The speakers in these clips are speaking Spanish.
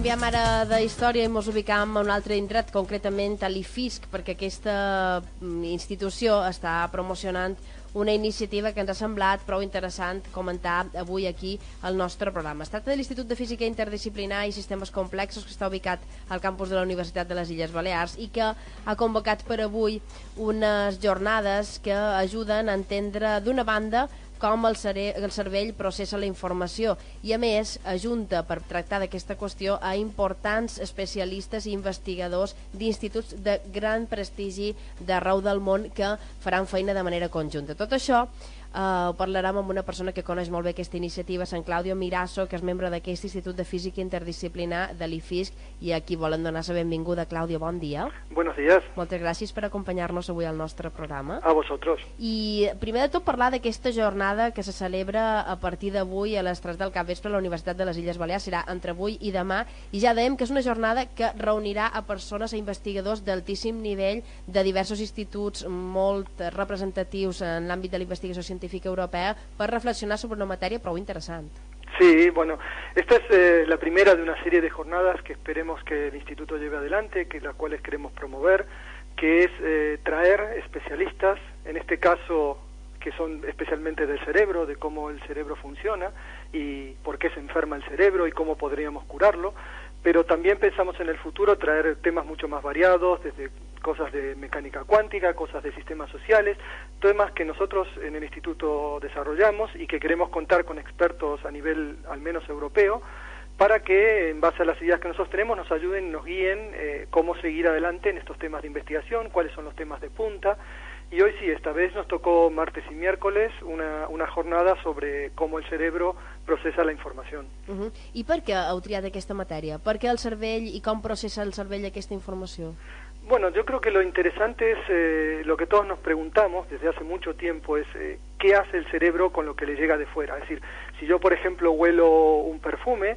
canviem ara de història i ens ubicam a un altre indret, concretament a l'IFISC, perquè aquesta institució està promocionant una iniciativa que ens ha semblat prou interessant comentar avui aquí al nostre programa. Es tracta de l'Institut de Física Interdisciplinar i Sistemes Complexos, que està ubicat al campus de la Universitat de les Illes Balears i que ha convocat per avui unes jornades que ajuden a entendre, d'una banda, com el cervell processa la informació i, a més, ajunta per tractar d'aquesta qüestió a importants especialistes i investigadors d'instituts de gran prestigi d'arreu del món que faran feina de manera conjunta. Tot això ho parlarem amb una persona que coneix molt bé aquesta iniciativa, Sant Claudio Mirasso, que és membre d'aquest Institut de Física Interdisciplinar de l'IFISC, i a qui volen donar la benvinguda. Claudio, bon dia. Buenos días. Moltes gràcies per acompanyar-nos avui al nostre programa. A vosotros. I primer de tot parlar d'aquesta jornada que se celebra a partir d'avui a les 3 del capvespre a la Universitat de les Illes Balears. Serà entre avui i demà, i ja dèiem que és una jornada que reunirà a persones, a investigadors d'altíssim nivell de diversos instituts molt representatius en l'àmbit de la investigació científica europea per reflexionar sobre una matèria prou interessant. Sí, bueno, esta es la primera de una serie de jornadas que esperemos que el Instituto lleve adelante, que las cuales queremos promover, que es traer especialistas, en este caso que son especialmente del cerebro, de cómo el cerebro funciona y por qué se enferma el cerebro y cómo podríamos curarlo, pero también pensamos en el futuro traer temas mucho más variados, desde cosas de mecánica cuántica, cosas de sistemas sociales, temas que nosotros en el Instituto desarrollamos y que queremos contar con expertos a nivel al menos europeo, para que en base a las ideas que nosotros tenemos nos ayuden, nos guíen cómo seguir adelante en estos temas de investigación, cuáles son los temas de punta. Y hoy sí, esta vez nos tocó martes y miércoles una jornada sobre cómo el cerebro processa la informació. I per què heu triat aquesta matèria? Per què el cervell i com processa el cervell aquesta informació? Bueno, yo creo que lo interesante es lo que todos nos preguntamos desde hace mucho tiempo, es qué hace el cerebro con lo que le llega de fuera. Es decir, si yo por ejemplo huelo un perfume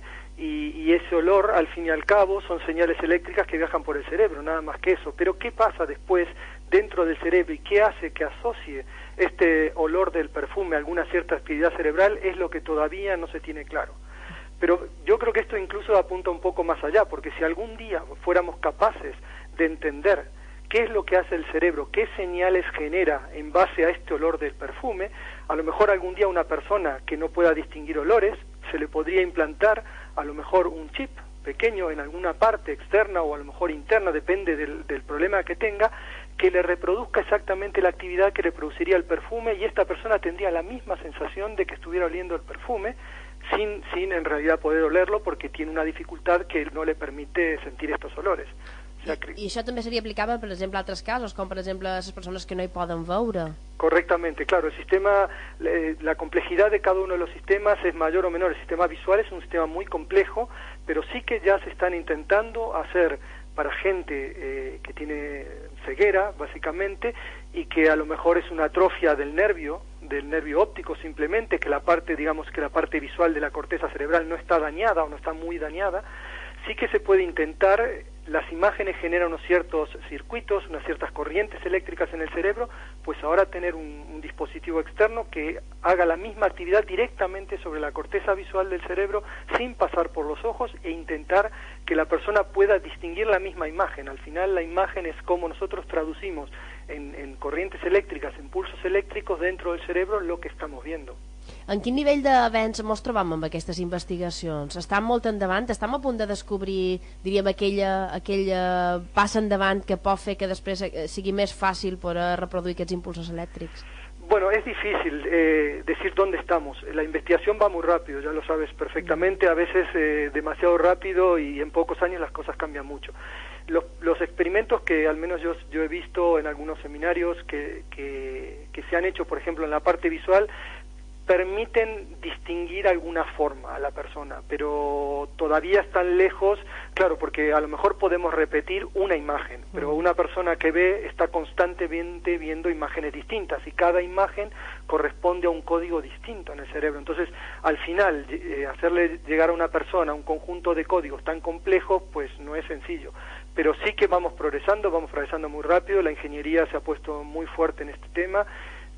y ese olor al fin y al cabo son señales eléctricas que viajan por el cerebro, nada más que eso. Pero ¿qué pasa después dentro del cerebro y qué hace que asocie este olor del perfume a alguna cierta actividad cerebral? Es lo que todavía no se tiene claro. Pero yo creo que esto incluso apunta un poco más allá, porque si algún día fuéramos capaces de entender qué es lo que hace el cerebro, qué señales genera en base a este olor del perfume, a lo mejor algún día una persona que no pueda distinguir olores, se le podría implantar a lo mejor un chip pequeño en alguna parte externa o a lo mejor interna, depende del problema que tenga, que le reproduzca exactamente la actividad que le produciría el perfume, y esta persona tendría la misma sensación de que estuviera oliendo el perfume, sin en realidad poder olerlo, porque tiene una dificultad que no le permite sentir estos olores. I això també seria aplicable, per exemple, a altres casos, com per exemple a les persones que no hi poden veure. Correctamente, claro, el sistema, la complejidad de cada uno de los sistemas es mayor o menor. El sistema visual es un sistema muy complejo, pero sí que ya se están intentando hacer para gente que tiene ceguera, básicamente, y que a lo mejor es una atrofia del nervio óptico simplemente, que la parte, digamos que la parte visual de la corteza cerebral no está dañada o no está muy dañada. Sí que se puede intentar, las imágenes generan unos ciertos circuitos, unas ciertas corrientes eléctricas en el cerebro, pues ahora tener un dispositivo externo que haga la misma actividad directamente sobre la corteza visual del cerebro sin pasar por los ojos, e intentar que la persona pueda distinguir la misma imagen. Al final la imagen es como nosotros traducimos en corrientes eléctricas, en pulsos eléctricos dentro del cerebro lo que estamos viendo. En quin nivell d'avenç ens trobam amb aquestes investigacions? Estan molt endavant? Estem a punt de descobrir, diríem, aquella passa endavant que pot fer que després sigui més fàcil per reproduir aquests impulsos elèctrics? Bueno, es difícil decir dónde estamos. La investigación va muy rápido, ya lo sabes perfectamente, a veces demasiado rápido, y en pocos años las cosas cambian mucho. Los experimentos que al menos yo he visto en algunos seminarios que se han hecho, por ejemplo, en la parte visual, permiten distinguir alguna forma a la persona, pero todavía están lejos, claro, porque a lo mejor podemos repetir una imagen, pero una persona que ve está constantemente viendo imágenes distintas, y cada imagen corresponde a un código distinto en el cerebro. Entonces, al final, hacerle llegar a una persona un conjunto de códigos tan complejos, pues no es sencillo. Pero sí que vamos progresando muy rápido, la ingeniería se ha puesto muy fuerte en este tema.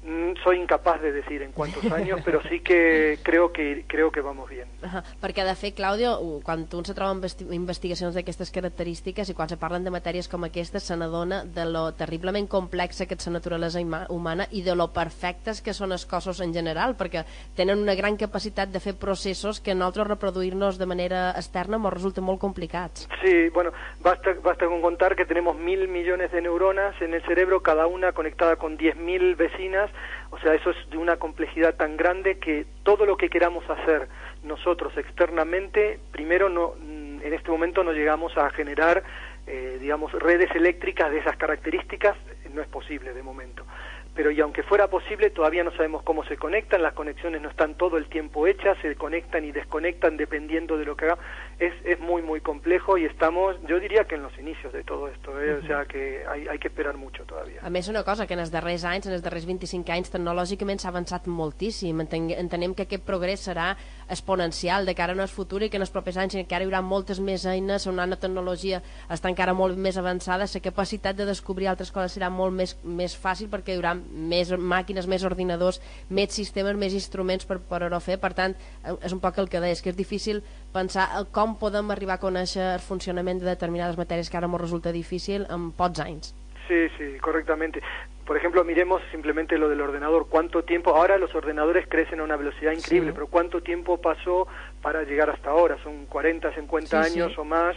Soy incapaz de decir en cuántos años, però sí que creo que vamos bien. Perquè, de fet, Claudio, quan un se troba investigacions d'aquestes característiques i quan se parlen de matèries com aquestes, se n'adona de lo terriblement complexa que és la naturalesa humana i de lo perfectes que són els cossos en general, perquè tenen una gran capacitat de fer processos que nosaltres reproduir-nos de manera externa ens resulta molt complicats. Sí, bueno, basta con contar que tenemos 1.000 millones de neuronas en el cerebro, cada una conectada con 10.000 vecinas. O sea, eso es de una complejidad tan grande que todo lo que queramos hacer nosotros externamente, primero en este momento no llegamos a generar, digamos, redes eléctricas de esas características, no es posible de momento. Pero y aunque fuera posible, todavía no sabemos cómo se conectan, las conexiones no están todo el tiempo hechas, se conectan y desconectan dependiendo de lo que haga. Es muy, muy complejo y estamos, yo diría que en los inicios de todo esto, o sea que hay que esperar mucho todavía. A més, una cosa, que en els darrers anys, en els darrers 25 anys, tecnològicament s'ha avançat moltíssim. Entenem que aquest progrés serà exponencial de cara al futur i que en els propers anys encara hi haurà moltes més eines, una tecnologia està encara molt més avançada, la capacitat de descobrir altres coses serà molt més fàcil perquè hi haurà més màquines, més ordinadors, més sistemes, més instruments per poder-ho fer. Per tant, és un poc el que deies, que és difícil pensar com podem arribar a conèixer el funcionament de determinades matèries que ara ens resulta difícil en pocs anys. Sí, correctamente. Por ejemplo, miremos simplemente lo del ordenador. ¿Cuánto tiempo? Ahora los ordenadores crecen a una velocidad increíble, sí. Pero ¿cuánto tiempo pasó para llegar hasta ahora? Son 40, 50 años o más.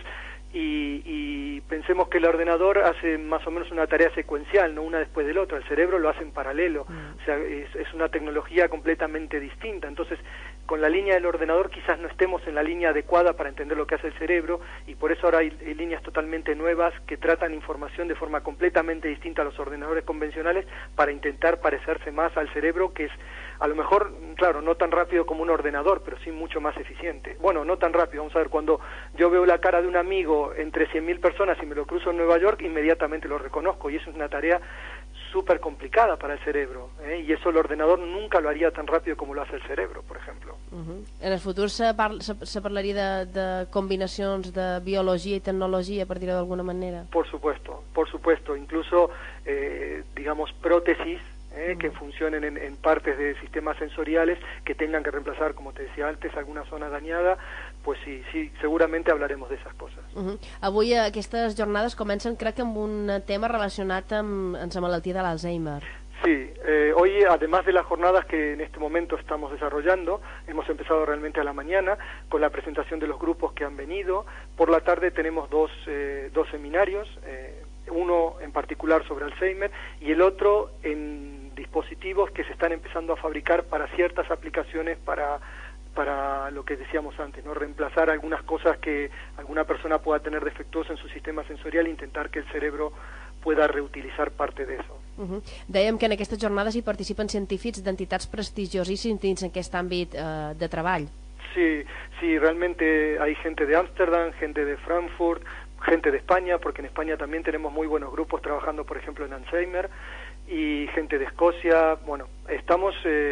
Y pensemos que el ordenador hace más o menos una tarea secuencial, no una después del otro. El cerebro lo hace en paralelo. O sea, es una tecnología completamente distinta. Entonces, con la línea del ordenador quizás no estemos en la línea adecuada para entender lo que hace el cerebro, y por eso ahora hay líneas totalmente nuevas que tratan información de forma completamente distinta a los ordenadores convencionales para intentar parecerse más al cerebro, que es a lo mejor, claro, no tan rápido como un ordenador, pero sí mucho más eficiente. Bueno, no tan rápido, vamos a ver, cuando yo veo la cara de un amigo entre 100.000 personas y me lo cruzo en Nueva York, inmediatamente lo reconozco, y eso es una tarea súper complicada para el cerebro, y eso el ordenador nunca lo haría tan rápido como lo hace el cerebro, por ejemplo. En el futur se parlaria de combinacions de biologia i tecnologia, per dir-ho d'alguna manera? Por supuesto, incluso, digamos, prótesis, que funcionen en partes de sistemas sensoriales que tengan que reemplazar, como te decía antes, alguna zona dañada, pues sí, seguramente hablaremos de esas cosas. Avui aquestes jornades comencen, crec, amb un tema relacionat amb la malaltia de l'Alzheimer. Sí, hoy, además de las jornadas que en este momento estamos desarrollando, hemos empezado realmente a la mañana con la presentación de los grupos que han venido. Por la tarde tenemos dos seminarios, uno en particular sobre Alzheimer y el otro en dispositivos que se están empezando a fabricar para ciertas aplicaciones, para lo que decíamos antes, ¿no? Reemplazar algunas cosas que alguna persona pueda tener defectuoso en su sistema sensorial e intentar que el cerebro pueda reutilizar parte de eso. Dèiem que en aquestes jornades hi participen científics d'entitats prestigiosíssimes dins aquest àmbit de treball. Sí, realmente hay gente de Ámsterdam, gente de Frankfurt, gente de España, porque en España también tenemos muy buenos grupos trabajando, por ejemplo, en Alzheimer, y gente de Escocia. Bueno, estamos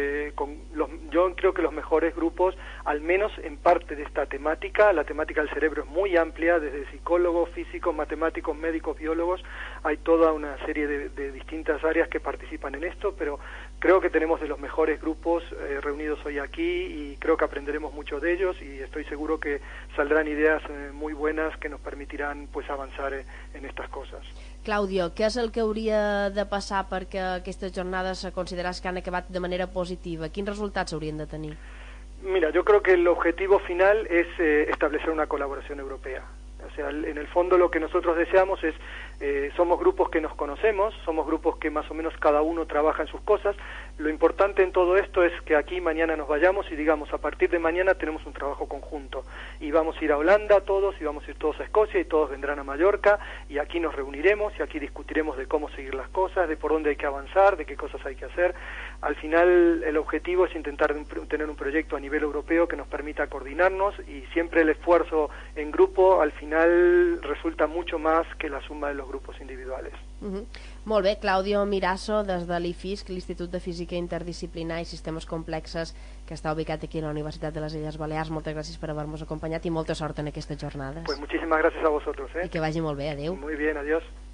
yo creo que los mejores grupos, al menos en parte de esta temática. La temática del cerebro es muy amplia, desde psicólogos, físicos, matemáticos, médicos, biólogos. Hay toda una serie de distintas áreas que participan en esto, pero creo que tenemos de los mejores grupos reunidos hoy aquí, y creo que aprenderemos mucho de ellos, y estoy seguro que saldrán ideas muy buenas que nos permitirán, pues, avanzar en estas cosas. Claudio, què és el que hauria de passar perquè aquestes jornades se considerés que han acabat de manera positiva? Quins resultats haurien de tenir? Mira, yo creo que el objetivo final es establecer una colaboración europea. O sea, en el fondo lo que nosotros deseamos es, somos grupos que nos conocemos, somos grupos que más o menos cada uno trabaja en sus cosas. Lo importante en todo esto es que aquí mañana nos vayamos y digamos, a partir de mañana tenemos un trabajo conjunto, y vamos a ir a Holanda todos, y vamos a ir todos a Escocia, y todos vendrán a Mallorca, y aquí nos reuniremos y aquí discutiremos de cómo seguir las cosas, de por dónde hay que avanzar, de qué cosas hay que hacer. Al final el objetivo es intentar tener un proyecto a nivel europeo que nos permita coordinarnos, y siempre el esfuerzo en grupo al final resulta mucho más que la suma de los grupos individuales. Molt bé, Claudio Mirasso, des de l'IFISC, l'Institut de Física Interdisciplinar i Sistemes Complexes, que està ubicat aquí a la Universitat de les Illes Balears. Moltes gràcies per haver-nos acompanyat i molta sort en aquestes jornades. Pues muchísimas gracias a vosotros. I que vagi molt bé, adeu. Muy bien, adiós.